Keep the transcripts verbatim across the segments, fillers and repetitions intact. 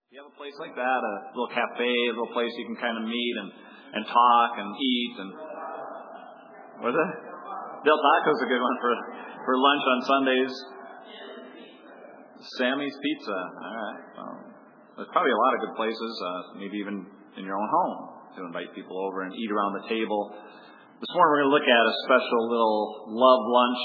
You have a place like that, a little cafe, a little place you can kind of meet and, and talk and eat and what is it? Del Taco's a good one for for lunch on Sundays. Sammy's Pizza. All right. Well, there's probably a lot of good places, uh, maybe even in your own home, to invite people over and eat around the table. This morning we're going to look at a special little love lunch.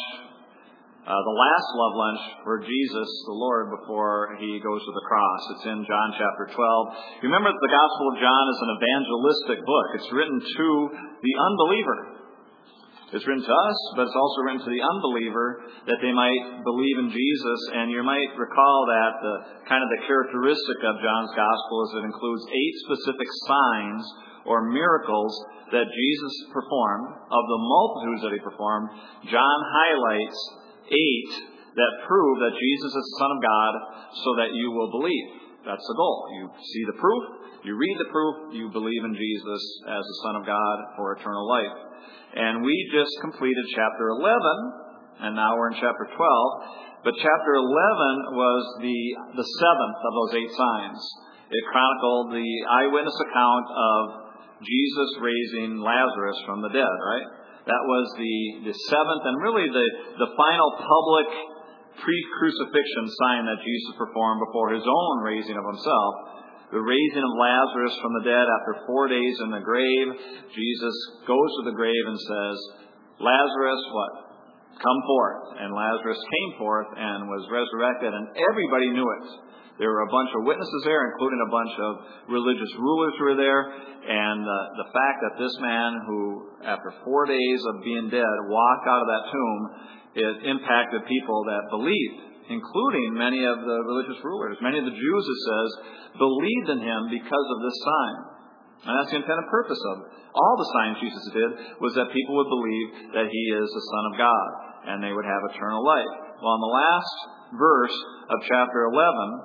Uh, the last love lunch for Jesus, the Lord, before he goes to the cross. It's in John chapter twelve. Remember that the Gospel of John is an evangelistic book. It's written to the unbeliever. It's written to us, but it's also written to the unbeliever that they might believe in Jesus. And you might recall that the kind of the characteristic of John's Gospel is it includes eight specific signs or miracles that Jesus performed. Of the multitudes that he performed, John highlights eight that prove that Jesus is the Son of God so that you will believe. That's the goal. You see the proof, you read the proof, you believe in Jesus as the Son of God for eternal life. And we just completed chapter eleven, and now we're in chapter twelve. But chapter eleven was the, the seventh of those eight signs. It chronicled the eyewitness account of Jesus raising Lazarus from the dead, right? That was the, the seventh and really the, the final public pre-crucifixion sign that Jesus performed before his own raising of himself. The raising of Lazarus from the dead after four days in the grave. Jesus goes to the grave and says, Lazarus, what? Come forth. And Lazarus came forth and was resurrected, and everybody knew it. There were a bunch of witnesses there, including a bunch of religious rulers who were there. And uh, the fact that this man who, after four days of being dead, walked out of that tomb, it impacted people that believed, including many of the religious rulers. Many of the Jews, it says, believed in him because of this sign. And that's the intended purpose of it. All the signs Jesus did was that people would believe that he is the Son of God, and they would have eternal life. Well, in the last verse of chapter eleven,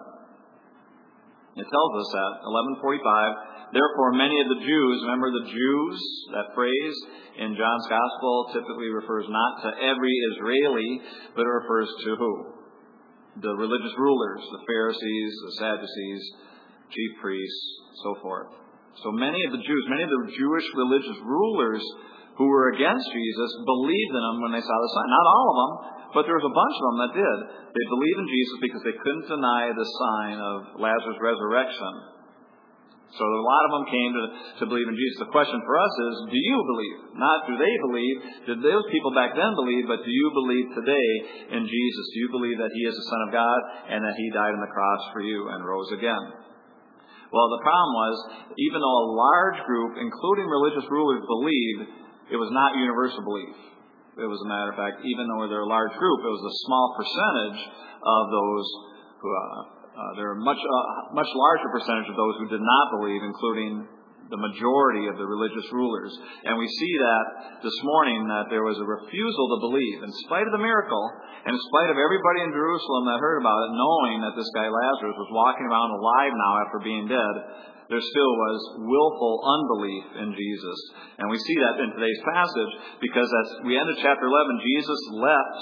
it tells us that, eleven forty-five, therefore many of the Jews, remember the Jews, that phrase in John's Gospel typically refers not to every Israeli, but it refers to who? The religious rulers, the Pharisees, the Sadducees, chief priests, so forth. So many of the Jews, many of the Jewish religious rulers who were against Jesus believed in him when they saw the sign. Not all of them, but there was a bunch of them that did. They believed in Jesus because they couldn't deny the sign of Lazarus' resurrection. So a lot of them came to, to believe in Jesus. The question for us is, do you believe? Not do they believe, did those people back then believe, but do you believe today in Jesus? Do you believe that he is the Son of God and that he died on the cross for you and rose again? Well, the problem was, even though a large group, including religious rulers, believed, it was not universal belief. It was a matter of fact, even though they're a large group, it was a small percentage of those who, uh, uh, there were much, uh, much larger percentage of those who did not believe, including the majority of the religious rulers. And we see that this morning that there was a refusal to believe. In spite of the miracle, and in spite of everybody in Jerusalem that heard about it, knowing that this guy Lazarus was walking around alive now after being dead, there still was willful unbelief in Jesus. And we see that in today's passage because as we ended chapter eleven, Jesus left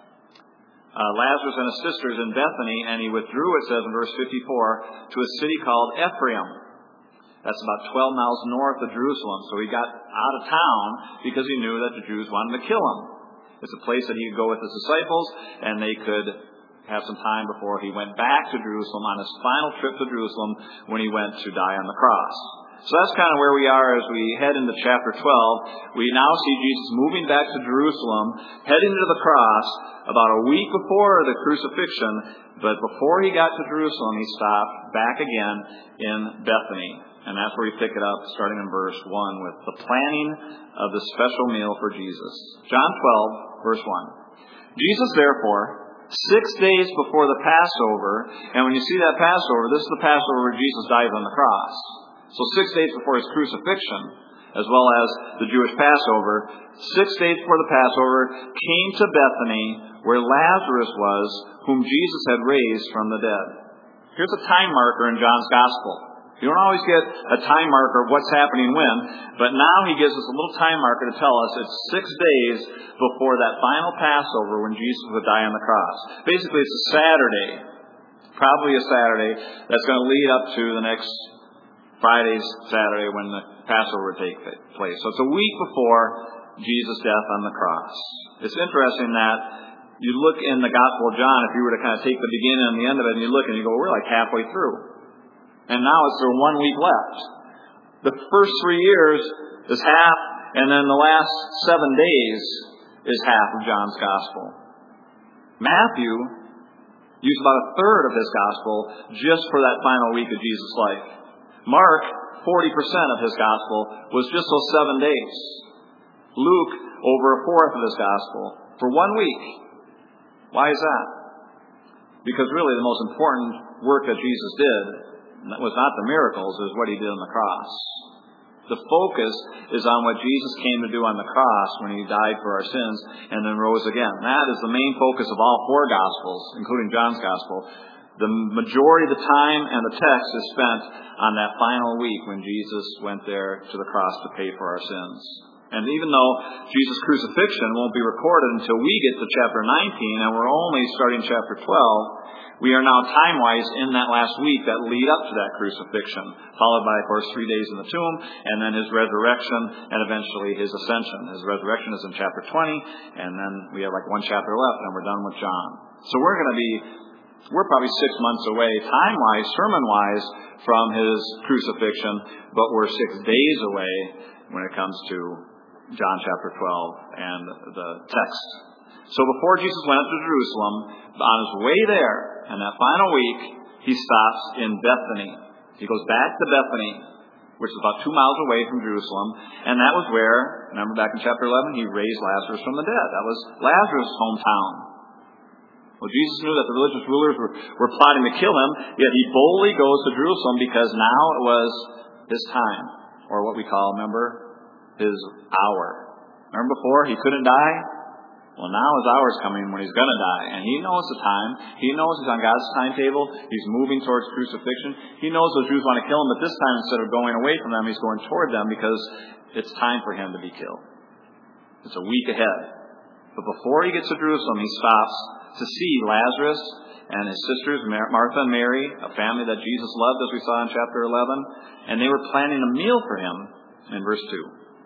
uh, Lazarus and his sisters in Bethany, and he withdrew, it says in verse fifty-four, to a city called Ephraim. That's about twelve miles north of Jerusalem. So he got out of town because he knew that the Jews wanted to kill him. It's a place that he could go with his disciples, and they could have some time before he went back to Jerusalem on his final trip to Jerusalem when he went to die on the cross. So that's kind of where we are as we head into chapter twelve. We now see Jesus moving back to Jerusalem, heading to the cross about a week before the crucifixion. But before he got to Jerusalem, he stopped back again in Bethany. And that's where we pick it up, starting in verse one, with the planning of the special meal for Jesus. John twelve, verse one. Jesus, therefore, six days before the Passover, and when you see that Passover, this is the Passover where Jesus dies on the cross. So six days before his crucifixion, as well as the Jewish Passover, six days before the Passover, came to Bethany, where Lazarus was, whom Jesus had raised from the dead. Here's a time marker in John's Gospel. You don't always get a time marker of what's happening when, but now he gives us a little time marker to tell us it's six days before that final Passover when Jesus would die on the cross. Basically, it's a Saturday. probably a Saturday, that's going to lead up to the next Friday's Saturday when the Passover would take place. So it's a week before Jesus' death on the cross. It's interesting that you look in the Gospel of John, if you were to kind of take the beginning and the end of it, and you look and you go, we're like halfway through. And now it's there one week left. The first three years is half, and then the last seven days is half of John's Gospel. Matthew used about a third of his Gospel just for that final week of Jesus' life. Mark, forty percent of his Gospel was just those seven days. Luke, over a fourth of his Gospel for one week. Why is that? Because really the most important work that Jesus did was not the miracles, it was what he did on the cross. The focus is on what Jesus came to do on the cross when he died for our sins and then rose again. That is the main focus of all four Gospels, including John's Gospel. The majority of the time and the text is spent on that final week when Jesus went there to the cross to pay for our sins. And even though Jesus' crucifixion won't be recorded until we get to chapter nineteen, and we're only starting chapter twelve, we are now time-wise in that last week that lead up to that crucifixion, followed by, of course, three days in the tomb, and then his resurrection, and eventually his ascension. His resurrection is in chapter twenty, and then we have like one chapter left, and we're done with John. So we're going to be, we're probably six months away, time-wise, sermon-wise, from his crucifixion, but we're six days away when it comes to John chapter twelve and the text. So before Jesus went up to Jerusalem, on his way there, and that final week, he stops in Bethany. He goes back to Bethany, which is about two miles away from Jerusalem, and that was where, remember back in chapter eleven, he raised Lazarus from the dead. That was Lazarus' hometown. Well, Jesus knew that the religious rulers were, were plotting to kill him, yet he boldly goes to Jerusalem because now it was his time, or what we call, remember, his hour. Remember before, he couldn't die? Well, now his hour is coming when he's going to die. And he knows the time. He knows he's on God's timetable. He's moving towards crucifixion. He knows the Jews want to kill him, but this time, instead of going away from them, he's going toward them because it's time for him to be killed. It's a week ahead. But before he gets to Jerusalem, he stops to see Lazarus and his sisters, Martha and Mary, a family that Jesus loved, as we saw in chapter eleven. And they were planning a meal for him in verse two.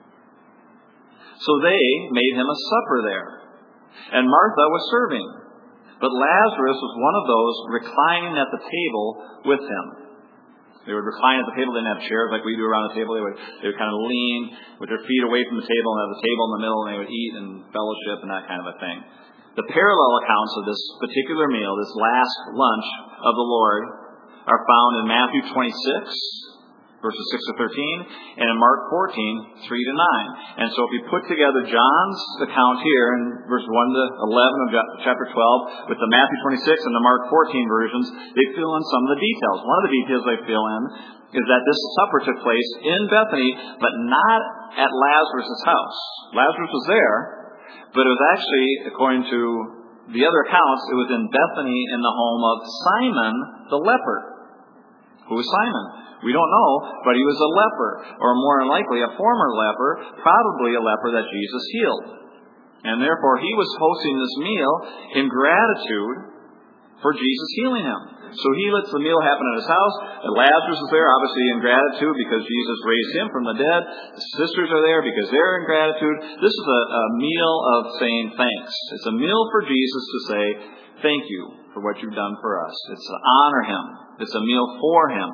So they made him a supper there. And Martha was serving. But Lazarus was one of those reclining at the table with him. They would recline at the table. They didn't have chairs like we do around the table. They would, they would kind of lean with their feet away from the table and have the table in the middle, and they would eat and fellowship and that kind of a thing. The parallel accounts of this particular meal, this last lunch of the Lord, are found in Matthew twenty-six, verses six to thirteen, and in Mark fourteen, three to nine. And so if you put together John's account here in verse one to eleven of chapter twelve with the Matthew twenty-six and the Mark fourteen versions, they fill in some of the details. One of the details they fill in is that this supper took place in Bethany, but not at Lazarus' house. Lazarus was there, but it was actually, according to the other accounts, it was in Bethany in the home of Simon the leper. Who was Simon? We don't know, but he was a leper, or more than likely a former leper, probably a leper that Jesus healed. And therefore he was hosting this meal in gratitude for Jesus healing him. So he lets the meal happen at his house. Lazarus is there, obviously in gratitude because Jesus raised him from the dead. The sisters are there because they're in gratitude. This is a, a meal of saying thanks. It's a meal for Jesus to say, thank you for what you've done for us. It's to honor him. It's a meal for him.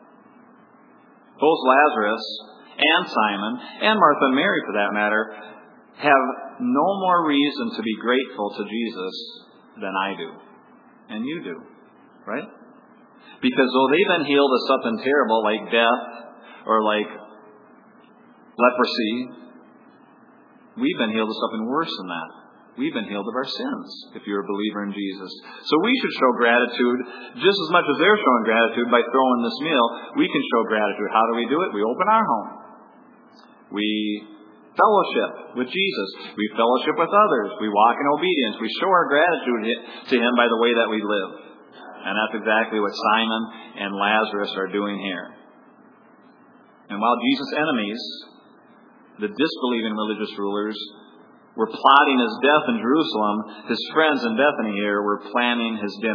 Both Lazarus and Simon, and Martha and Mary for that matter, have no more reason to be grateful to Jesus than I do. And you do. Right? Because though they've been healed of something terrible like death or like leprosy, we've been healed of something worse than that. We've been healed of our sins, if you're a believer in Jesus. So we should show gratitude just as much as they're showing gratitude by throwing this meal. We can show gratitude. How do we do it? We open our home. We fellowship with Jesus. We fellowship with others. We walk in obedience. We show our gratitude to him by the way that we live. And that's exactly what Simon and Lazarus are doing here. And while Jesus' enemies, the disbelieving religious rulers, were plotting his death in Jerusalem, his friends in Bethany here were planning his dinner.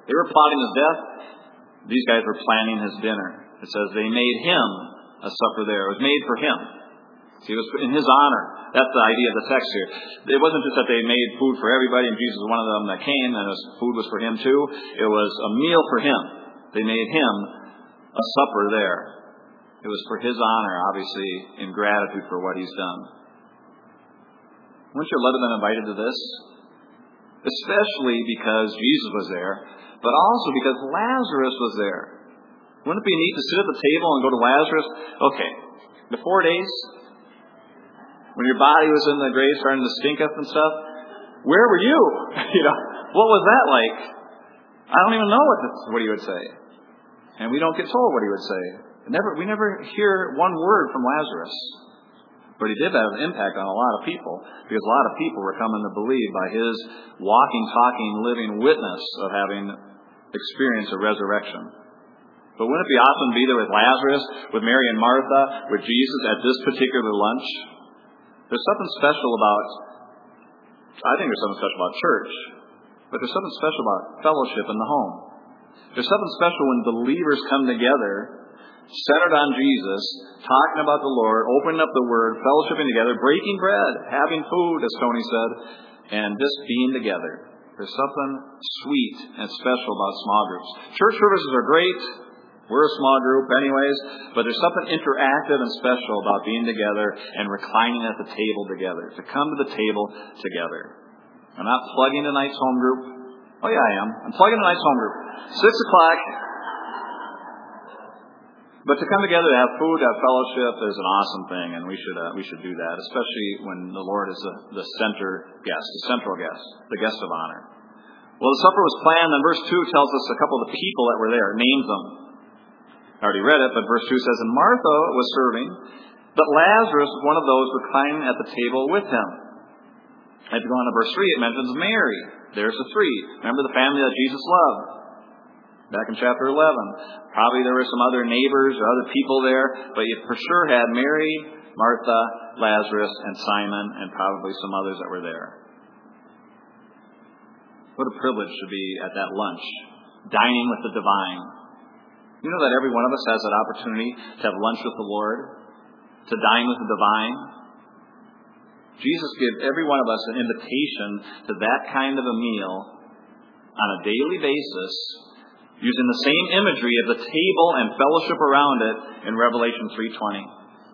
They were plotting his death. These guys were planning his dinner. It says they made him a supper there. It was made for him. See, it was in his honor. That's the idea of the text here. It wasn't just that they made food for everybody and Jesus was one of them that came and his food was for him too. It was a meal for him. They made him a supper there. It was for his honor, obviously, in gratitude for what he's done. Wouldn't you love to have been invited to this? Especially because Jesus was there, but also because Lazarus was there. Wouldn't it be neat to sit at the table and go to Lazarus? Okay, the four days when your body was in the grave starting to stink up and stuff, where were you? You know, what was that like? I don't even know what this, what he would say. And we don't get told what he would say. Never, we never hear one word from Lazarus. But he did have an impact on a lot of people, because a lot of people were coming to believe by his walking, talking, living witness of having experienced a resurrection. But wouldn't it be awesome to be there with Lazarus, with Mary and Martha, with Jesus at this particular lunch? There's something special about, I think there's something special about church, but there's something special about fellowship in the home. There's something special when believers come together, centered on Jesus, talking about the Lord, opening up the Word, fellowshipping together, breaking bread, having food, as Tony said, and just being together. There's something sweet and special about small groups. Church services are great. We're a small group anyways, but there's something interactive and special about being together and reclining at the table together, to come to the table together. I'm not plugging tonight's home group. Oh yeah, I am. I'm plugging tonight's home group. Six o'clock. But to come together to have food, to have fellowship is an awesome thing, and we should uh, we should do that, especially when the Lord is the, the center guest, the central guest, the guest of honor. Well, the supper was planned, and verse two tells us a couple of the people that were there, names them. I already read it, but verse two says, and Martha was serving, but Lazarus was one of those reclining at the table with him. If you go on to verse three, it mentions Mary. There's the three. Remember the family that Jesus loved. Back in chapter eleven. Probably there were some other neighbors or other people there, but you for sure had Mary, Martha, Lazarus, and Simon, and probably some others that were there. What a privilege to be at that lunch, dining with the divine. You know that every one of us has that opportunity to have lunch with the Lord, to dine with the divine. Jesus gave every one of us an invitation to that kind of a meal on a daily basis, using the same imagery of the table and fellowship around it in Revelation three twenty.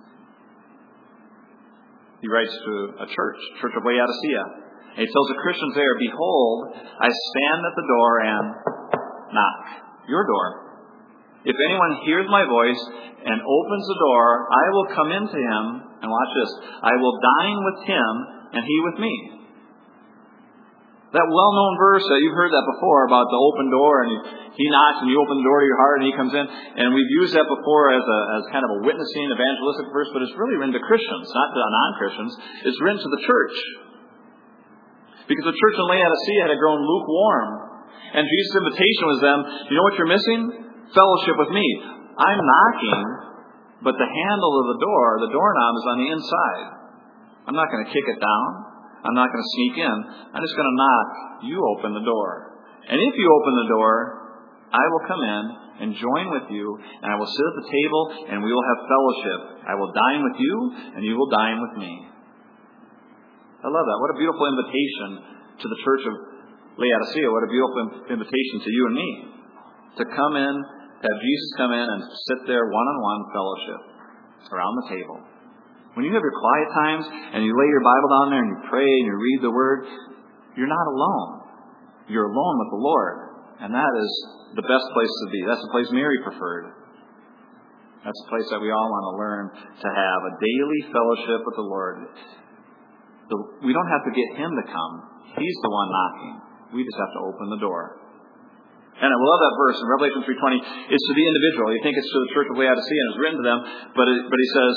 He writes to a church, Church of Laodicea, and he tells the Christians there, behold, I stand at the door and knock. Your door. If anyone hears my voice and opens the door, I will come into him, and watch this, I will dine with him and he with me. That well-known verse, that you've heard that before about the open door, and he knocks and you open the door to your heart and he comes in. And we've used that before as a as kind of a witnessing, evangelistic verse, but it's really written to Christians, not to non-Christians. It's written to the church. Because the church in Laodicea had grown lukewarm. And Jesus' invitation was them, you know what you're missing? Fellowship with me. I'm knocking, but the handle of the door, the doorknob is on the inside. I'm not going to kick it down. I'm not going to sneak in. I'm just going to knock. You open the door. And if you open the door, I will come in and join with you, and I will sit at the table, and we will have fellowship. I will dine with you, and you will dine with me. I love that. What a beautiful invitation to the church of Laodicea. What a beautiful invitation to you and me. To come in, have Jesus come in and sit there one-on-one fellowship around the table. When you have your quiet times and you lay your Bible down there and you pray and you read the Word, you're not alone. You're alone with the Lord. And that is the best place to be. That's the place Mary preferred. That's the place that we all want to learn to have, a daily fellowship with the Lord. The, we don't have to get Him to come. He's the one knocking. We just have to open the door. And I love that verse in Revelation three twenty. It's to the individual. You think it's to the church of Laodicea and it's written to them, but it, but he says,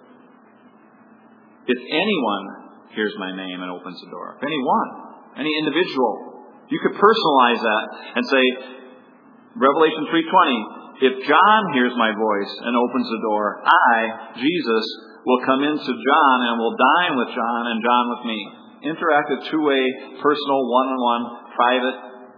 if anyone hears my name and opens the door, if anyone, any individual, you could personalize that and say, Revelation three twenty, if John hears my voice and opens the door, I, Jesus, will come into John and will dine with John and John with me. Interactive, two-way, personal, one-on-one, private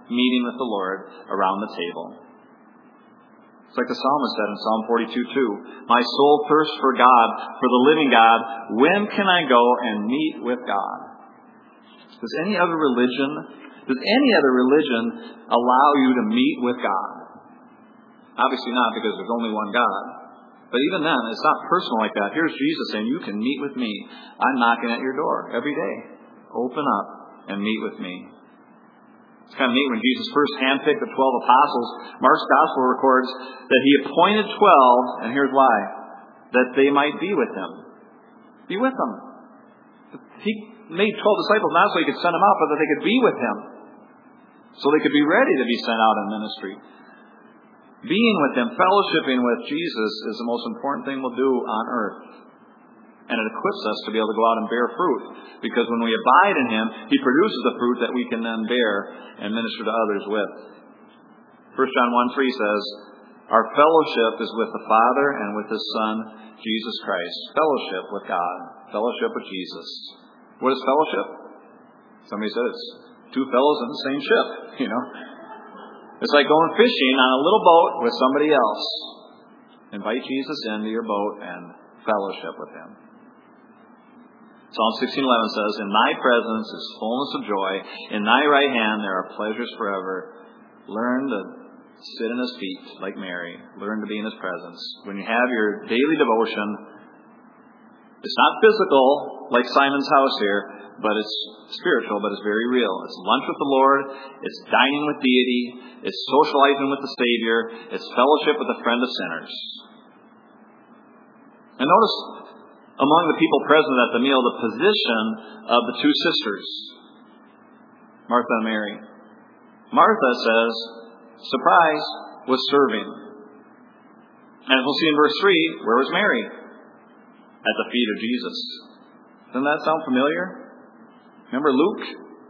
meeting with the Lord around the table. It's like the psalmist said in Psalm forty-two two, "My soul thirsts for God, for the living God. When can I go and meet with God?" Does any other religion, does any other religion allow you to meet with God? Obviously not, because there's only one God. But even then, it's not personal like that. Here's Jesus saying, you can meet with me. I'm knocking at your door every day. Open up and meet with me. It's kind of neat when Jesus first handpicked the twelve apostles. Mark's gospel records that he appointed twelve, and here's why. That they might be with him. Be with them. He made twelve disciples not so he could send them out, but that they could be with him. So they could be ready to be sent out in ministry. Being with him, fellowshipping with Jesus is the most important thing we'll do on earth. And it equips us to be able to go out and bear fruit. Because when we abide in him, he produces the fruit that we can then bear and minister to others with. First John one three says, "Our fellowship is with the Father and with his Son, Jesus Christ." Fellowship with God. Fellowship with Jesus. What is fellowship? Somebody said it's two fellows in the same ship, you know. It's like going fishing on a little boat with somebody else. Invite Jesus into your boat and fellowship with him. Psalm sixteen eleven says, "In thy presence is fullness of joy. In thy right hand there are pleasures forever." Learn to sit in his feet like Mary. Learn to be in his presence. When you have your daily devotion, it's not physical like Simon's house here, but it's spiritual, but it's very real. It's lunch with the Lord. It's dining with deity. It's socializing with the Savior. It's fellowship with a friend of sinners. And notice, among the people present at the meal, the position of the two sisters, Martha and Mary. Martha says, surprise, was serving. And as we'll see in verse three, where was Mary? At the feet of Jesus. Doesn't that sound familiar? Remember Luke?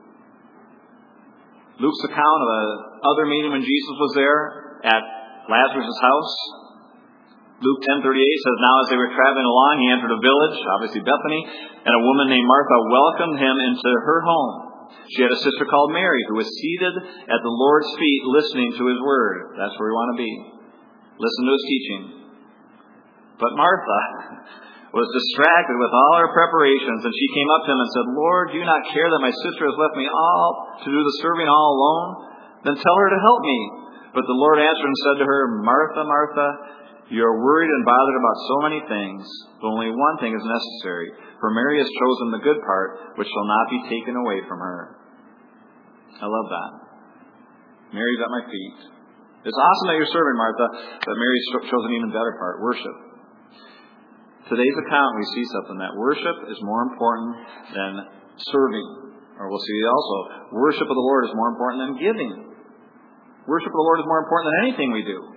Luke's account of another meeting when Jesus was there at Lazarus' house. Luke ten thirty-eight says, "Now as they were traveling along, he entered a village," obviously Bethany, "and a woman named Martha welcomed him into her home. She had a sister called Mary, who was seated at the Lord's feet listening to his word." That's where we want to be. Listen to his teaching. But Martha was distracted with all her preparations, and she came up to him and said, "Lord, do you not care that my sister has left me all to do the serving all alone? Then tell her to help me." But the Lord answered and said to her, "Martha, Martha, you are worried and bothered about so many things, but only one thing is necessary. For Mary has chosen the good part, which shall not be taken away from her." I love that. Mary's at my feet. It's awesome that you're serving, Martha, but Mary's chosen an even better part, worship. Today's account, we see something that worship is more important than serving. Or we'll see also, worship of the Lord is more important than giving. Worship of the Lord is more important than anything we do.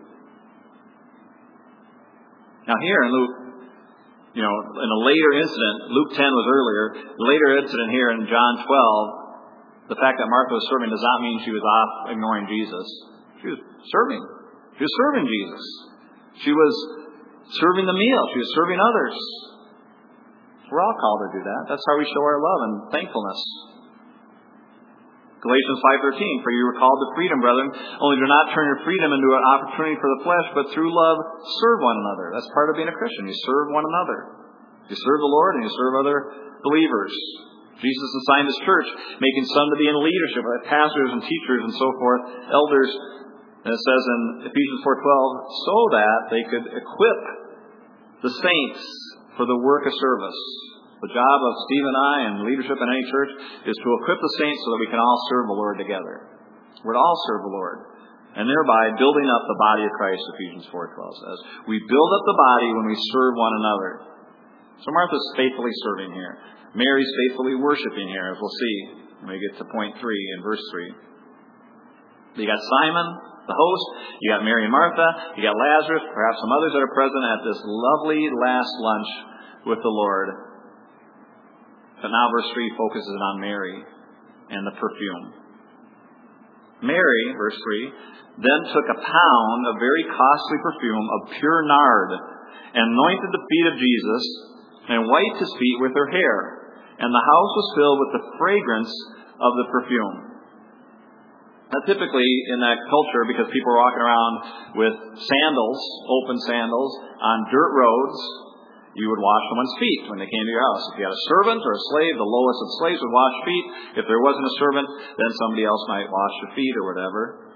Now here in Luke, you know, in a later incident, Luke ten was earlier, the later incident here in John twelve, the fact that Martha was serving does not mean she was off ignoring Jesus. She was serving. She was serving Jesus. She was serving the meal. She was serving others. We're all called to do that. That's how we show our love and thankfulness. Galatians five thirteen, "For you were called to freedom, brethren. Only do not turn your freedom into an opportunity for the flesh, but through love serve one another." That's part of being a Christian. You serve one another. You serve the Lord and you serve other believers. Jesus assigned his church, making some to be in leadership, like pastors and teachers and so forth, elders. And it says in Ephesians four twelve, so that they could equip the saints for the work of service. The job of Steve and I and leadership in any church is to equip the saints so that we can all serve the Lord together. We're to all serve the Lord. And thereby building up the body of Christ, Ephesians four twelve says. We build up the body when we serve one another. So Martha's faithfully serving here. Mary's faithfully worshiping here, as we'll see when we get to point three in verse three. You got Simon, the host. You got Mary and Martha. You got Lazarus, perhaps some others that are present at this lovely last lunch with the Lord. But now verse three focuses on Mary and the perfume. Mary, verse three, then took a pound of very costly perfume of pure nard and anointed the feet of Jesus and wiped his feet with her hair. And the house was filled with the fragrance of the perfume. Now, typically in that culture, because people were walking around with sandals, open sandals, on dirt roads, you would wash someone's feet when they came to your house. If you had a servant or a slave, the lowest of slaves would wash feet. If there wasn't a servant, then somebody else might wash your feet or whatever.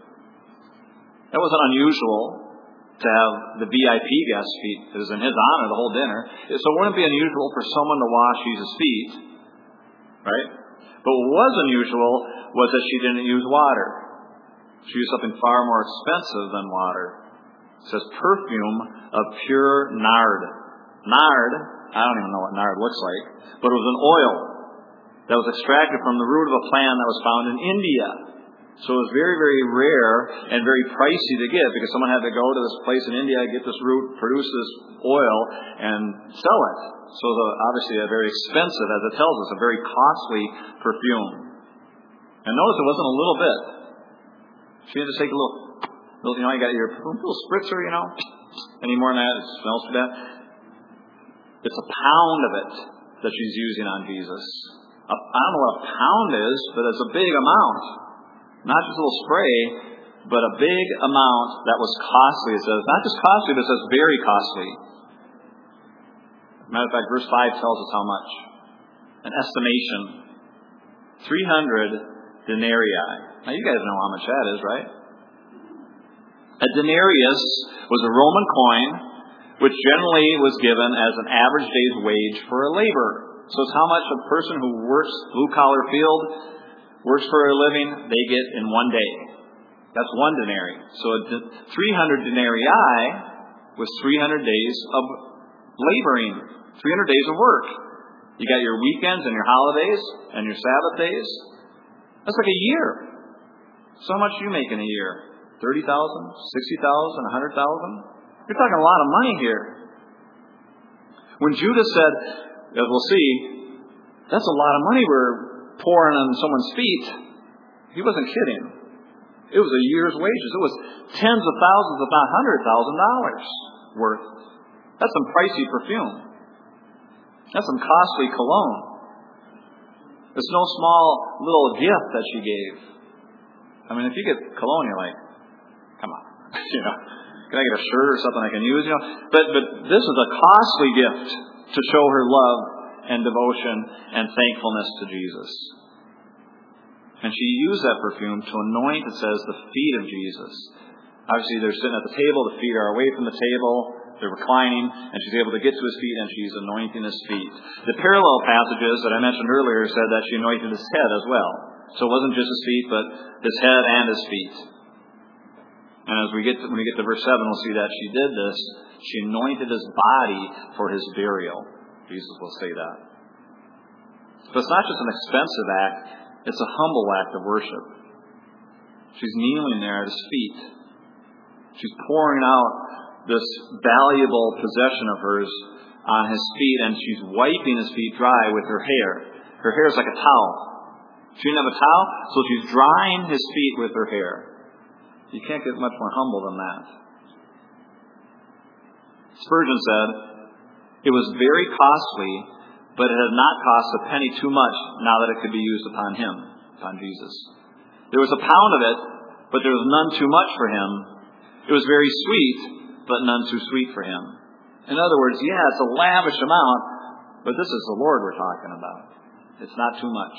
That wasn't unusual to have the V I P guest feet. It was in his honor the whole dinner. So it wouldn't be unusual for someone to wash Jesus' feet, right? But what was unusual was that she didn't use water. She used something far more expensive than water. It says perfume of pure nard. Nard, I don't even know what nard looks like, but it was an oil that was extracted from the root of a plant that was found in India. So it was very, very rare and very pricey to get, because someone had to go to this place in India, get this root, produce this oil, and sell it. So it was obviously a very expensive, as it tells us, a very costly perfume. And notice it wasn't a little bit. She had to take a little, little you know, you got your little spritzer, you know, any more than that, it smells to death. It's a pound of it that she's using on Jesus. I don't know what a pound is, but it's a big amount. Not just a little spray, but a big amount that was costly. It says, not just costly, but it says very costly. Matter of fact, verse five tells us how much. An estimation. three hundred denarii. Now you guys know how much that is, right? A denarius was a Roman coin, which generally was given as an average day's wage for a laborer. So it's how much a person who works blue-collar field, works for a living, they get in one day. That's one denarii. So three hundred denarii was three hundred days of laboring, three hundred days of work. You got your weekends and your holidays and your Sabbath days. That's like a year. So how much do you make in a year? thirty thousand dollars, sixty thousand dollars, one hundred thousand dollars? You're talking a lot of money here. When Judas said, as we'll see, that's a lot of money we're pouring on someone's feet, he wasn't kidding. It was a year's wages. It was tens of thousands, if not one hundred thousand dollars worth. That's some pricey perfume. That's some costly cologne. It's no small little gift that she gave. I mean, if you get cologne, you're like, come on, you know, can I get a shirt or something I can use? You know, but but this is a costly gift to show her love and devotion and thankfulness to Jesus. And she used that perfume to anoint, it says, the feet of Jesus. Obviously, they're sitting at the table. The feet are away from the table. They're reclining, and she's able to get to his feet, and she's anointing his feet. The parallel passages that I mentioned earlier said that she anointed his head as well. So it wasn't just his feet, but his head and his feet. And as we get to, when we get to verse seven, we'll see that she did this. She anointed his body for his burial. Jesus will say that. So it's not just an expensive act, it's a humble act of worship. She's kneeling there at his feet. She's pouring out this valuable possession of hers on his feet, and she's wiping his feet dry with her hair. Her hair is like a towel. She didn't have a towel, so she's drying his feet with her hair. You can't get much more humble than that. Spurgeon said, it was very costly, but it had not cost a penny too much now that it could be used upon him, upon Jesus. There was a pound of it, but there was none too much for him. It was very sweet, but none too sweet for him. In other words, yeah, it's a lavish amount, but this is the Lord we're talking about. It's not too much.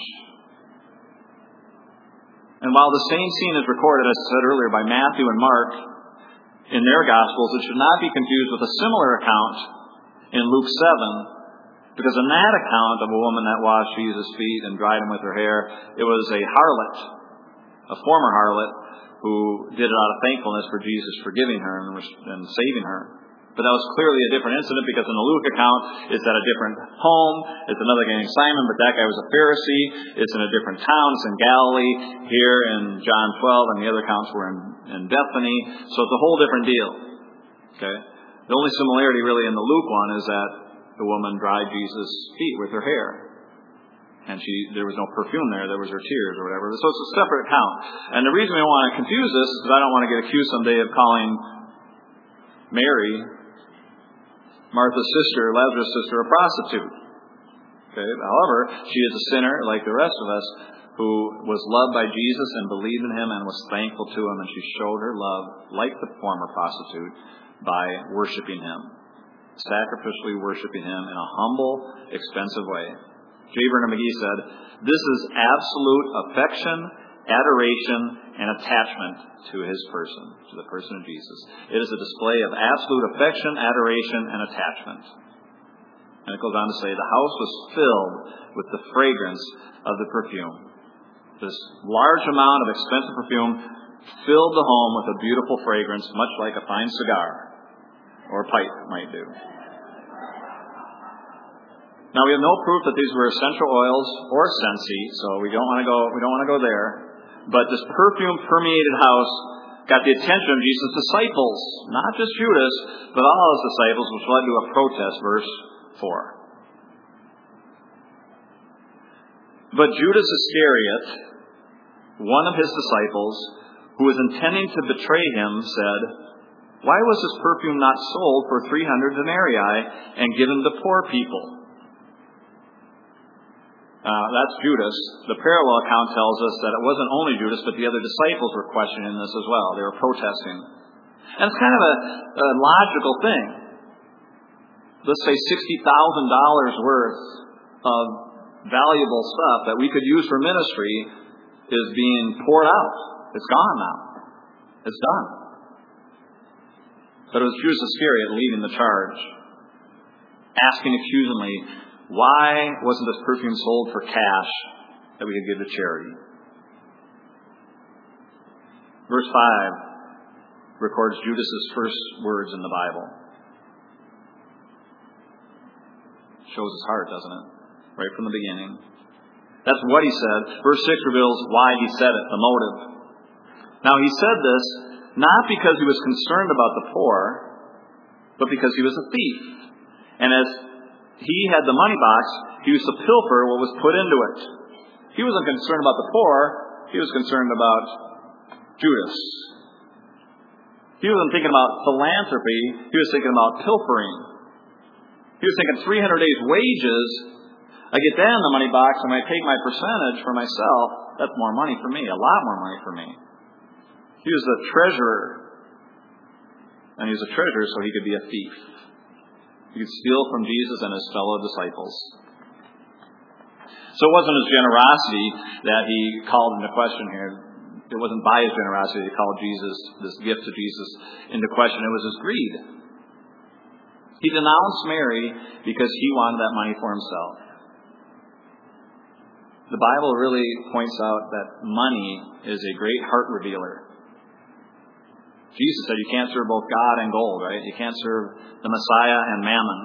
And while the same scene is recorded, as I said earlier, by Matthew and Mark in their Gospels, it should not be confused with a similar account in Luke seven, because in that account of a woman that washed Jesus' feet and dried him with her hair, it was a harlot, a former harlot, who did it out of thankfulness for Jesus forgiving her and saving her. But that was clearly a different incident, because in the Luke account, it's at a different home. It's another guy named Simon, but that guy was a Pharisee. It's in a different town. It's in Galilee. Here in John twelve, and the other accounts were in, in Bethany. So it's a whole different deal. Okay? The only similarity really in the Luke one is that the woman dried Jesus' feet with her hair. And she, there was no perfume there. There was her tears or whatever. So it's a separate account. And the reason we want to confuse this is because I don't want to get accused someday of calling Mary, Martha's sister, Lazarus' sister, a prostitute. Okay? However, she is a sinner like the rest of us who was loved by Jesus and believed in him and was thankful to him, and she showed her love, like the former prostitute, by worshiping him, sacrificially worshiping him in a humble, expensive way. J. Vernon McGee said, "This is absolute affection, adoration, and attachment to his person, to the person of Jesus. It is a display of absolute affection, adoration, and attachment." And it goes on to say, the house was filled with the fragrance of the perfume. This large amount of expensive perfume filled the home with a beautiful fragrance, much like a fine cigar or a pipe might do. Now, we have no proof that these were essential oils or scentsy, so we don't want to go. We don't want to go there. But this perfume-permeated house got the attention of Jesus' disciples, not just Judas, but all his disciples, which led to a protest. Verse four. But Judas Iscariot, one of his disciples, who was intending to betray him, said, "Why was this perfume not sold for three hundred denarii and given to poor people?" Uh, that's Judas. The parallel account tells us that it wasn't only Judas, but the other disciples were questioning this as well. They were protesting. And it's kind of a, a logical thing. Let's say sixty thousand dollars worth of valuable stuff that we could use for ministry is being poured out. It's gone now. It's done. But it was Judas Iscariot leading the charge, asking accusingly, why wasn't this perfume sold for cash that we could give to charity? Verse five records Judas's first words in the Bible. Shows his heart, doesn't it? Right from the beginning. That's what he said. Verse six reveals why he said it, the motive. Now, he said this not because he was concerned about the poor, but because he was a thief. And as he had the money box, he used to pilfer what was put into it. He wasn't concerned about the poor. He was concerned about Judas. He wasn't thinking about philanthropy. He was thinking about pilfering. He was thinking three hundred days' wages. I get that in the money box, and I take my percentage for myself. That's more money for me, a lot more money for me. He was a treasurer. And he was a treasurer so he could be a thief. He could steal from Jesus and his fellow disciples. So it wasn't his generosity that he called into question here. It wasn't by his generosity that he called Jesus, this gift to Jesus, into question. It was his greed. He denounced Mary because he wanted that money for himself. The Bible really points out that money is a great heart revealer. Jesus said you can't serve both God and gold, right? You can't serve the Messiah and mammon.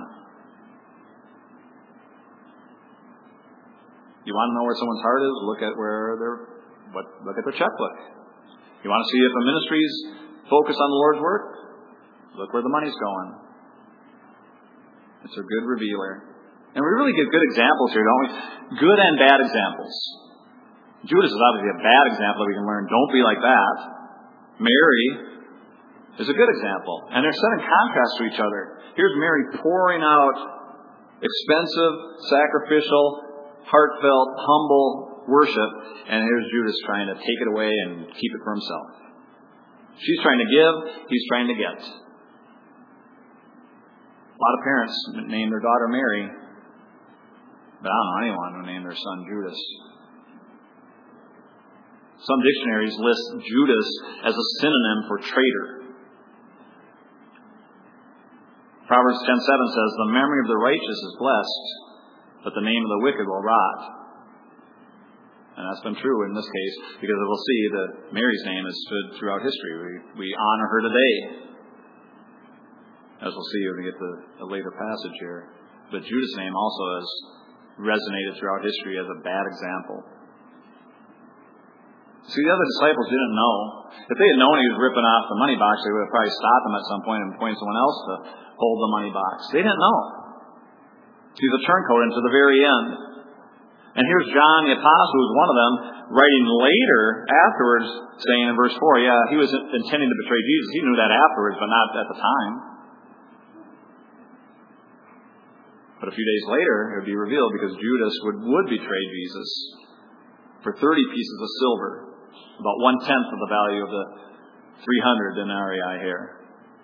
You want to know where someone's heart is? Look at where they're, what, look at their checkbook. You want to see if a ministry's focused on the Lord's work? Look where the money's going. It's a good revealer. And we really get good examples here, don't we? Good and bad examples. Judas is obviously a bad example that we can learn. Don't be like that. Mary is a good example. And they're set in contrast to each other. Here's Mary pouring out expensive, sacrificial, heartfelt, humble worship. And here's Judas trying to take it away and keep it for himself. She's trying to give. He's trying to get. A lot of parents name their daughter Mary. But I don't know anyone who named their son Judas. Some dictionaries list Judas as a synonym for traitor. Proverbs ten seven says, "The memory of the righteous is blessed, but the name of the wicked will rot." And that's been true in this case, because we'll see that Mary's name has stood throughout history. We, we honor her today, as we'll see when we get to a later passage here. But Judas' name also has resonated throughout history as a bad example. See, the other disciples didn't know. If they had known he was ripping off the money box, they would have probably stopped him at some point and appointed someone else to hold the money box. They didn't know. He's a turncoat into the very end. And here's John the Apostle, who's one of them, writing later, afterwards, saying in verse four, yeah, he was intending to betray Jesus. He knew that afterwards, but not at the time. But a few days later, it would be revealed because Judas would, would betray Jesus. for thirty pieces of silver, about one-tenth of the value of the three hundred denarii here.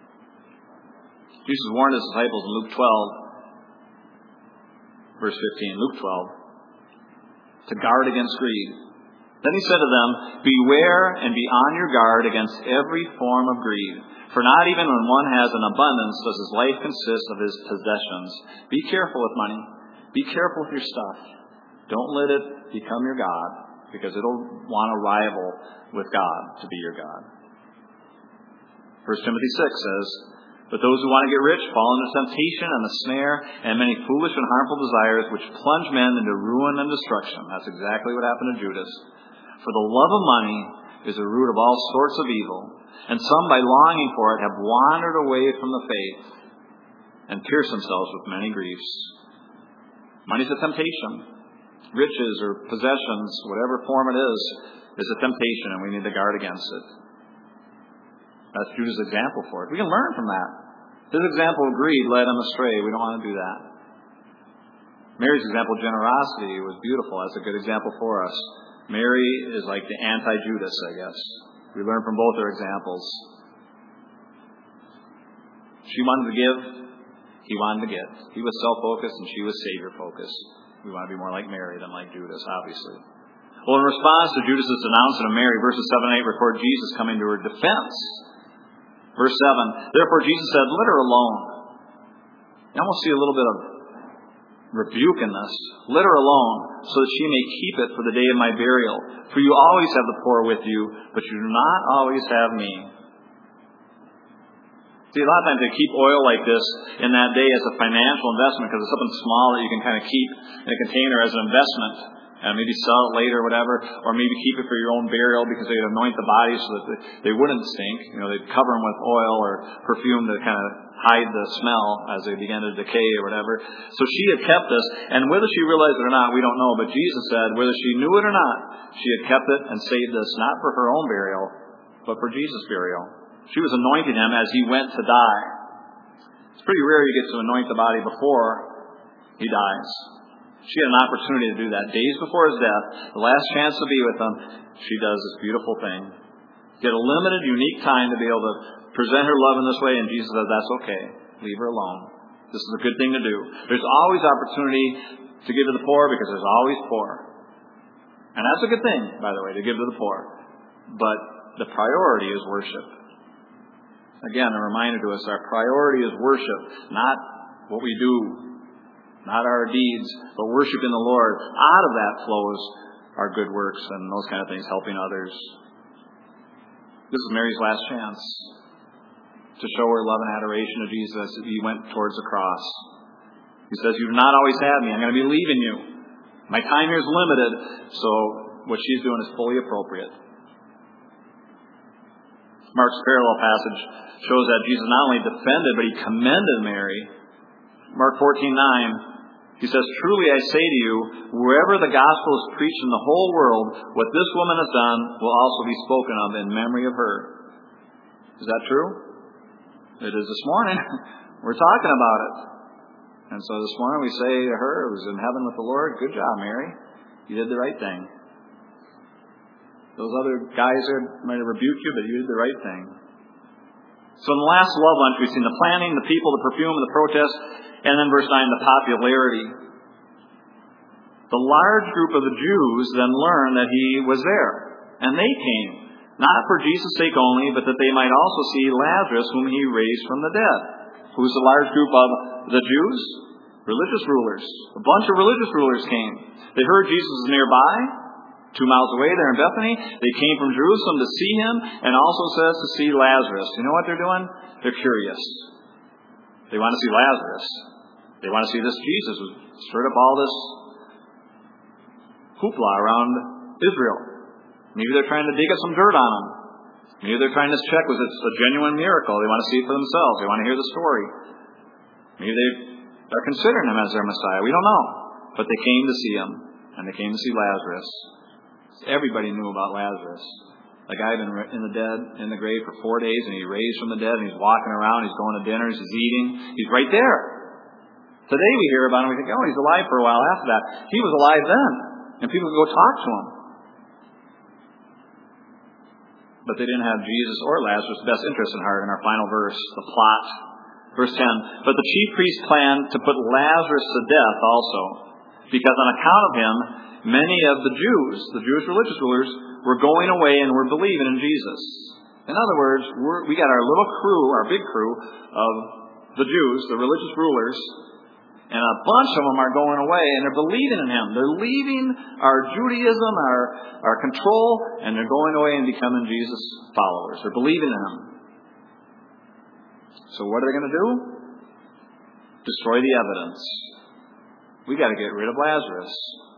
Jesus warned his disciples in Luke twelve, verse fifteen, Luke twelve, to guard against greed. Then he said to them, beware and be on your guard against every form of greed. For not even when one has an abundance does his life consist of his possessions. Be careful with money. Be careful with your stuff. Don't let it become your God, because it'll want to rival with God to be your God. First Timothy six says, but those who want to get rich fall into temptation and the snare and many foolish and harmful desires which plunge men into ruin and destruction. That's exactly what happened to Judas. For the love of money is the root of all sorts of evil, and some by longing for it have wandered away from the faith and pierced themselves with many griefs. Money's a temptation. Riches or possessions, whatever form it is, is a temptation, and we need to guard against it. That's Judas' example for it. We can learn from that. His example of greed led him astray. We don't want to do that. Mary's example of generosity was beautiful. That's a good example for us. Mary is like the anti-Judas, I guess. We learn from both their examples. She wanted to give. He wanted to get. He was self-focused and she was Savior-focused. We want to be more like Mary than like Judas, obviously. Well, in response to Judas' announcement of Mary, verses seven and eight record Jesus coming to her defense. Verse seven, therefore Jesus said, let her alone. You almost see a little bit of rebuke in this. Let her alone, so that she may keep it for the day of my burial. For you always have the poor with you, but you do not always have me. See, a lot of times they keep oil like this in that day as a financial investment because it's something small that you can kind of keep in a container as an investment. And maybe sell it later or whatever, or maybe keep it for your own burial because they'd anoint the body so that they wouldn't stink. You know, they'd cover them with oil or perfume to kind of hide the smell as they began to decay or whatever. So she had kept this, and whether she realized it or not, we don't know. But Jesus said, whether she knew it or not, she had kept it and saved this, not for her own burial, but for Jesus' burial. She was anointing him as he went to die. It's pretty rare you get to anoint the body before he dies. She had an opportunity to do that. Days before his death, the last chance to be with him, she does this beautiful thing. She had a limited, unique time to be able to present her love in this way, and Jesus said, that's okay. Leave her alone. This is a good thing to do. There's always opportunity to give to the poor because there's always poor. And that's a good thing, by the way, to give to the poor. But the priority is worship. Again, a reminder to us, our priority is worship, not what we do, not our deeds, but worship in the Lord. Out of that flows our good works and those kind of things, helping others. This is Mary's last chance to show her love and adoration of Jesus as he went towards the cross. He says, you do not always have me. I'm going to be leaving you. My time here is limited, so what she's doing is fully appropriate. Mark's parallel passage shows that Jesus not only defended, but he commended Mary. Mark fourteen nine, he says, truly I say to you, wherever the gospel is preached in the whole world, what this woman has done will also be spoken of in memory of her. Is that true? It is this morning. We're talking about it. And so this morning we say to her, who was in heaven with the Lord, good job, Mary. You did the right thing. Those other guys there might have rebuked you, but you did the right thing. So in the last love lunch, we've seen the planning, the people, the perfume, the protest, and then verse nine, the popularity. The large group of the Jews then learned that he was there. And they came, not for Jesus' sake only, but that they might also see Lazarus, whom he raised from the dead. Who's the large group of the Jews? Religious rulers. A bunch of religious rulers came. They heard Jesus was nearby, two miles away there in Bethany. They came from Jerusalem to see him, and also says to see Lazarus. You know what they're doing? They're curious. They want to see Lazarus. They want to see this Jesus who stirred up all this hoopla around Israel. Maybe they're trying to dig up some dirt on him. Maybe they're trying to check was it a genuine miracle. They want to see it for themselves. They want to hear the story. Maybe they are considering him as their Messiah. We don't know. But they came to see him. And they came to see Lazarus. Everybody knew about Lazarus. The guy had been in the dead, in the grave for four days, and he raised from the dead, and he's walking around, he's going to dinners, he's eating. He's right there. Today we hear about him, we think, oh, he's alive for a while after that. He was alive then. And people go talk to him. But they didn't have Jesus or Lazarus' best interest in heart in our final verse, the plot. Verse ten, but the chief priests planned to put Lazarus to death also, because on account of him, many of the Jews, the Jewish religious rulers, were going away and were believing in Jesus. In other words, we're, we got our little crew, our big crew of the Jews, the religious rulers, and a bunch of them are going away and they're believing in him. They're leaving our Judaism, our, our control, and they're going away and becoming Jesus followers. They're believing in him. So what are they going to do? Destroy the evidence. We got to get rid of Lazarus.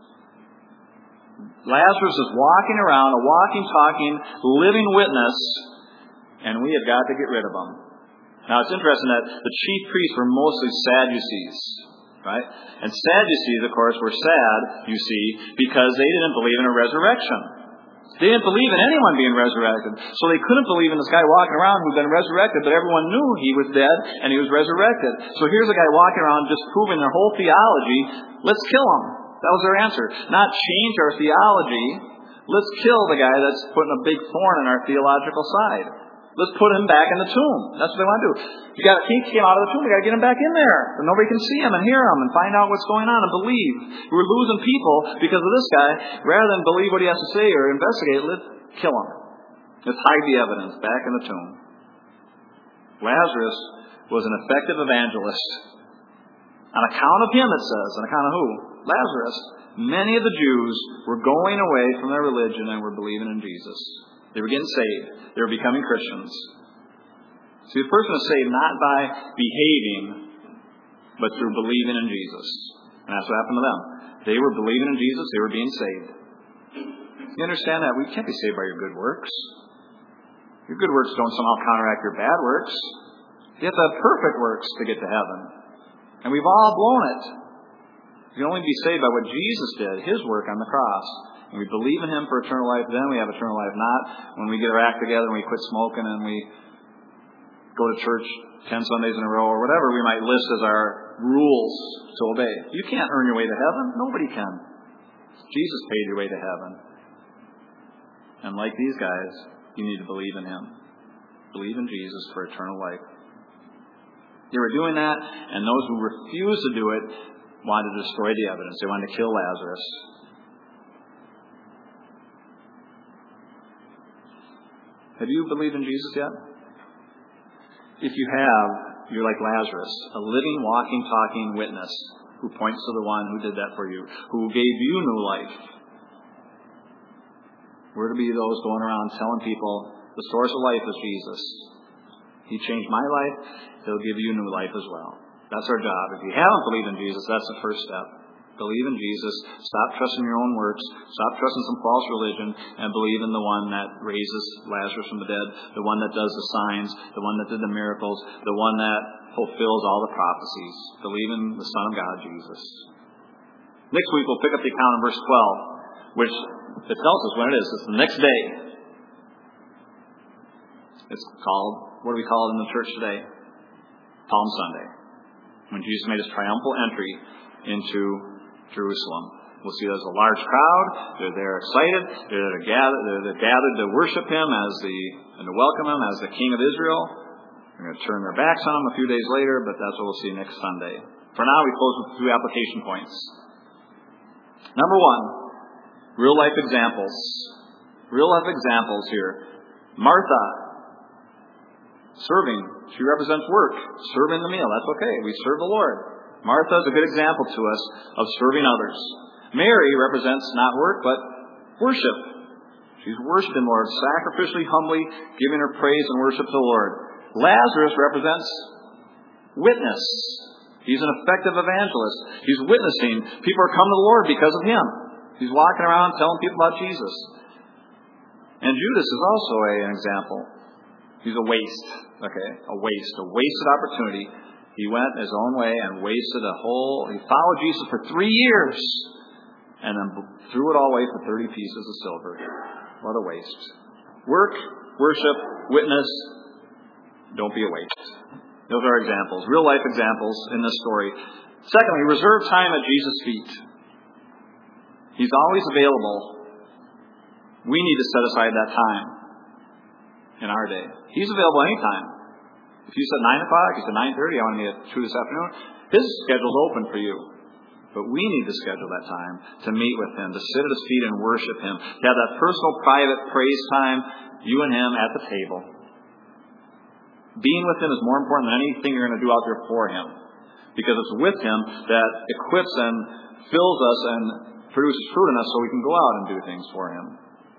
Lazarus is walking around, a walking, talking, living witness, and we have got to get rid of him. Now it's interesting that the chief priests were mostly Sadducees, right? And Sadducees, of course, were sad, you see, because they didn't believe in a resurrection. They didn't believe in anyone being resurrected. So they couldn't believe in this guy walking around who'd been resurrected, but everyone knew he was dead and he was resurrected. So here's a guy walking around just proving their whole theology. Let's kill him. That was their answer. Not change our theology. Let's kill the guy that's putting a big thorn in our theological side. Let's put him back in the tomb. That's what they want to do. You got he came out of the tomb. We got to get him back in there, so nobody can see him and hear him and find out what's going on and believe. We're losing people because of this guy. Rather than believe what he has to say or investigate, let's kill him. Let's hide the evidence back in the tomb. Lazarus was an effective evangelist. On account of him, it says. On account of who? Lazarus. Many of the Jews were going away from their religion and were believing in Jesus. They were getting saved. They were becoming Christians. See, the person is saved not by behaving, but through believing in Jesus. And that's what happened to them. They were believing in Jesus. They were being saved. You understand that? We can't be saved by your good works. Your good works don't somehow counteract your bad works. You have to have perfect works to get to heaven. And we've all blown it. You can only be saved by what Jesus did, his work on the cross. When we believe in him for eternal life, then we have eternal life. Not when we get our act together and we quit smoking and we go to church ten Sundays in a row or whatever we might list as our rules to obey. You can't earn your way to heaven. Nobody can. Jesus paid your way to heaven. And like these guys, you need to believe in him. Believe in Jesus for eternal life. They were doing that, and those who refused to do it wanted to destroy the evidence. They wanted to kill Lazarus. Have you believed in Jesus yet? If you have, you're like Lazarus, a living, walking, talking witness who points to the one who did that for you, who gave you new life. We're to be those going around telling people the source of life is Jesus. He changed my life. He'll give you new life as well. That's our job. If you haven't believed in Jesus, that's the first step. Believe in Jesus. Stop trusting your own works. Stop trusting some false religion and believe in the one that raises Lazarus from the dead, the one that does the signs, the one that did the miracles, the one that fulfills all the prophecies. Believe in the Son of God, Jesus. Next week we'll pick up the account in verse twelve, which it tells us when it is. It's the next day. It's called, what do we call it in the church today? Palm Sunday. When Jesus made his triumphal entry into Jerusalem. We'll see there's a large crowd. They're there excited. They're there gathered, they're there gathered to worship him as the and to welcome him as the King of Israel. They're going to turn their backs on him a few days later, but that's what we'll see next Sunday. For now, we close with two application points. Number one, real life examples. Real life examples here. Martha, serving. She represents work. Serving the meal. That's okay. We serve the Lord. Martha is a good example to us of serving others. Mary represents not work, but worship. She's worshiping the Lord, sacrificially, humbly, giving her praise and worship to the Lord. Lazarus represents witness. He's an effective evangelist. He's witnessing. People are coming to the Lord because of him. He's walking around telling people about Jesus. And Judas is also a, an example. He's a waste. Okay, a waste. A wasted opportunity. He went his own way and wasted a whole... He followed Jesus for three years and then threw it all away for thirty pieces of silver. What a waste. Work, worship, witness. Don't be a waste. Those are examples, real life examples in this story. Secondly, reserve time at Jesus' feet. He's always available. We need to set aside that time. in our day. He's available anytime. If you said nine o'clock, you said nine thirty, I want to meet at two this afternoon, his schedule's open for you. But we need to schedule that time to meet with him, to sit at his feet and worship him, to have that personal, private praise time, you and him at the table. Being with him is more important than anything you're going to do out there for him. Because it's with him that equips and fills us and produces fruit in us so we can go out and do things for him.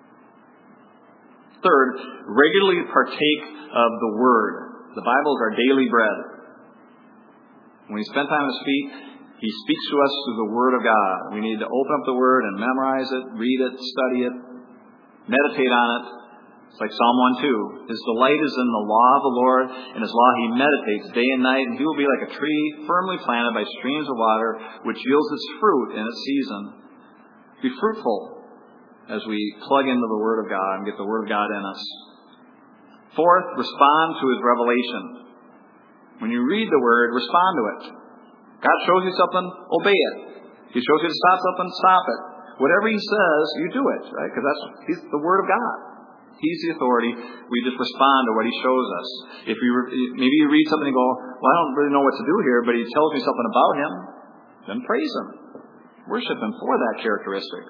Third, regularly partake of the Word. The Bible is our daily bread. When we spend time at his feet, he speaks to us through the Word of God. We need to open up the Word and memorize it, read it, study it, meditate on it. It's like Psalm one two. His delight is in the law of the Lord. In his law he meditates day and night. And he will be like a tree firmly planted by streams of water, which yields its fruit in its season. Be fruitful as we plug into the Word of God and get the Word of God in us. Fourth, respond to his revelation. When you read the Word, respond to it. God shows you something, obey it. He shows you to stop something, stop it. Whatever he says, you do it, right? Because that's he's the Word of God. He's the authority. We just respond to what he shows us. If you maybe you read something and go, well, I don't really know what to do here, but he tells me something about him, then praise him. Worship him for that characteristic.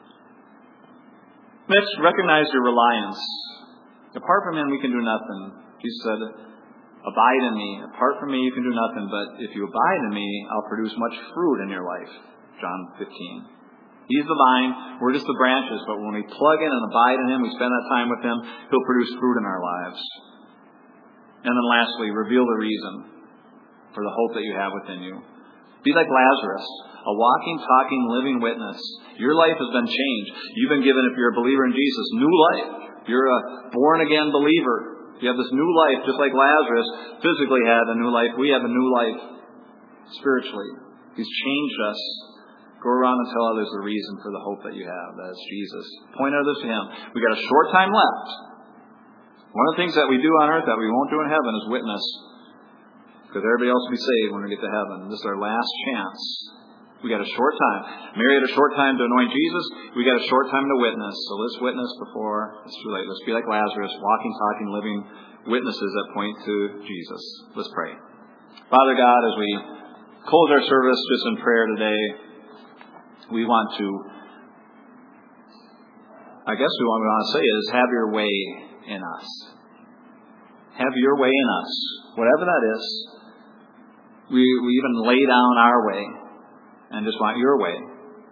Next, recognize your reliance. Apart from him, we can do nothing. Jesus said, abide in me. Apart from me, you can do nothing, but if you abide in me, I'll produce much fruit in your life. John fifteen. He's the vine, we're just the branches, but when we plug in and abide in him, we spend that time with him, he'll produce fruit in our lives. And then lastly, reveal the reason for the hope that you have within you. Be like Lazarus, a walking, talking, living witness. Your life has been changed. You've been given, if you're a believer in Jesus, new life. You're a born-again believer. You have this new life, just like Lazarus physically had a new life. We have a new life spiritually. He's changed us. Go around and tell others the reason for the hope that you have. That is Jesus. Point others to him. We've got a short time left. One of the things that we do on earth that we won't do in heaven is witness. Because everybody else will be saved when we get to heaven. This is our last chance. We got a short time. Mary had a short time to anoint Jesus. We got a short time to witness. So let's witness before it's too late. Let's be like Lazarus, walking, talking, living witnesses that point to Jesus. Let's pray. Father God, as we close our service just in prayer today, we want to, I guess what we want to say is, have your way in us. Have your way in us. Whatever that is, we, we even lay down our way and just want your way.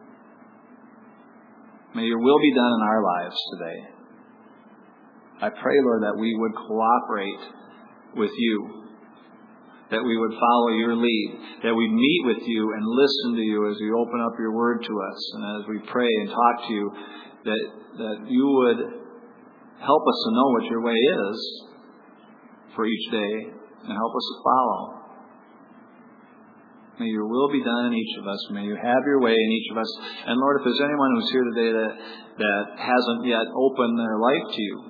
May your will be done in our lives today. I pray, Lord, that we would cooperate with you. That we would follow your lead, that we meet with you and listen to you as you open up your word to us, and as we pray and talk to you, that, that you would help us to know what your way is for each day and help us to follow. May your will be done in each of us. May you have your way in each of us. And Lord, if there's anyone who's here today that, that hasn't yet opened their life to you,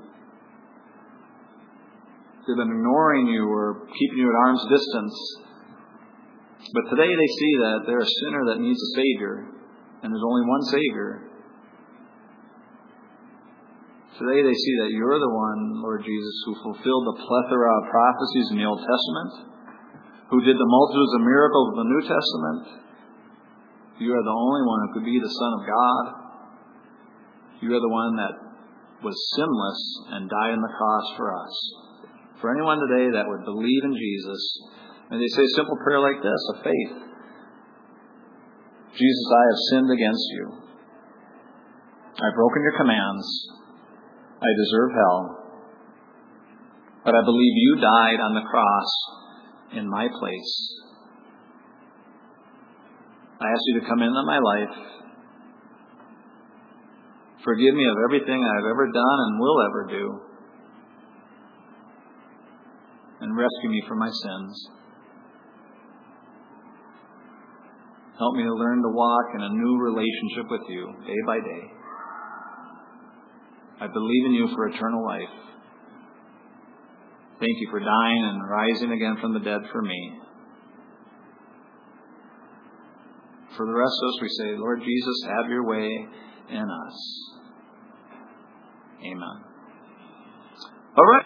they've been ignoring you or keeping you at arm's distance. But today they see that they're a sinner that needs a Savior. And there's only one Savior. Today they see that you're the one, Lord Jesus, who fulfilled the plethora of prophecies in the Old Testament. Who did the multitudes of miracles of the New Testament. You are the only one who could be the Son of God. You are the one that was sinless and died on the cross for us. For anyone today that would believe in Jesus, may they say a simple prayer like this, of faith. Jesus, I have sinned against you. I've broken your commands. I deserve hell. But I believe you died on the cross in my place. I ask you to come into my life. Forgive me of everything I've ever done and will ever do. And rescue me from my sins. Help me to learn to walk in a new relationship with you day by day. I believe in you for eternal life. Thank you for dying and rising again from the dead for me. For the rest of us, we say, Lord Jesus, have your way in us. Amen. All right.